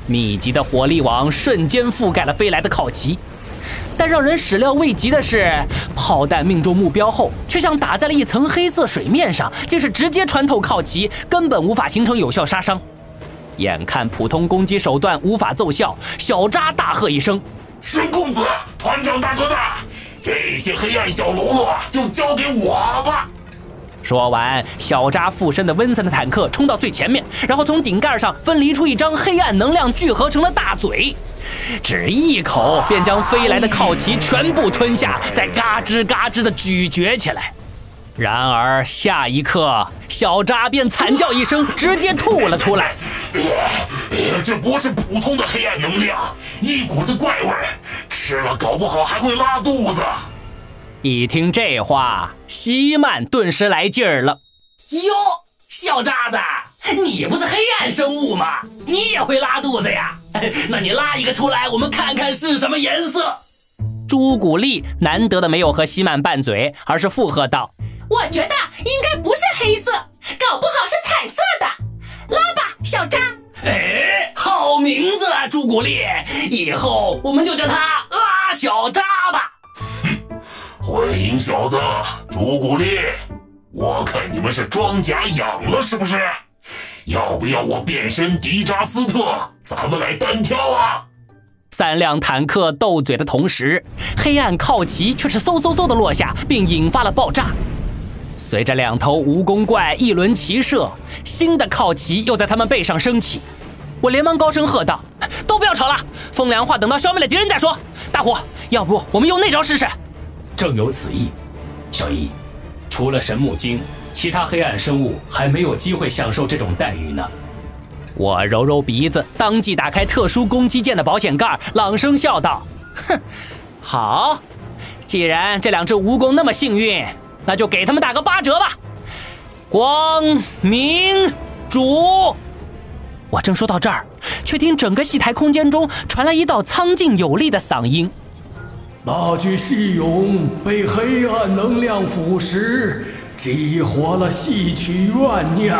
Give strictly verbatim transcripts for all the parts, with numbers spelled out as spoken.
密集的火力网瞬间覆盖了飞来的铐旗。但让人始料未及的是，炮弹命中目标后，却像打在了一层黑色水面上，竟是直接穿透铐旗，根本无法形成有效杀伤。眼看普通攻击手段无法奏效，小扎大喝一声：“ 沈公子，团长大哥大，这些黑暗小喽啰就交给我吧！” 说完，小扎附身的温森的坦克冲到最前面，然后从顶盖上分离出一张黑暗能量聚合成了大嘴，只一口便将飞来的铐旗全部吞下，再嘎吱嘎吱地咀嚼起来。然而下一刻，小扎便惨叫一声，直接吐了出来。 这不是普通的黑暗能量，一股子怪味儿，吃了搞不好还会拉肚子。 一听这话，西曼顿时来劲儿了。 哟，小渣子，你不是黑暗生物吗？你也会拉肚子呀？那你拉一个出来，我们看看是什么颜色。 朱古力难得的没有和西曼拌嘴，而是附和道： 我觉得应该不是黑色，搞不好是彩色的。拉吧，小渣。 哎，好名字啊，朱古力，以后我们就叫他拉小渣吧。 欢迎小子，朱古力，我看你们是装甲养了是不是？要不要我变身迪扎斯特，咱们来单挑啊？ 三辆坦克斗嘴的同时，黑暗铐旗却是嗖嗖嗖的落下，并引发了爆炸。随着两头蜈蚣怪一轮齐射，新的铐旗又在他们背上升起。我连忙高声喝道：都不要吵了，风凉话等到消灭了敌人再说。大伙，要不我们用那招试试？ 正有此意，小姨，除了神木精，其他黑暗生物还没有机会享受这种待遇呢。 我揉揉鼻子，当即打开特殊攻击键的保险盖，朗声笑道：哼，好，既然这两只蜈蚣那么幸运，那就给他们打个八折吧。光明主。我正说到这儿，却听整个戏台空间中传来一道苍劲有力的嗓音： 那具戏俑被黑暗能量腐蚀，激活了戏曲怨念，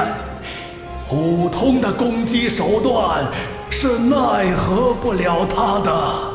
普通的攻击手段是奈何不了他的。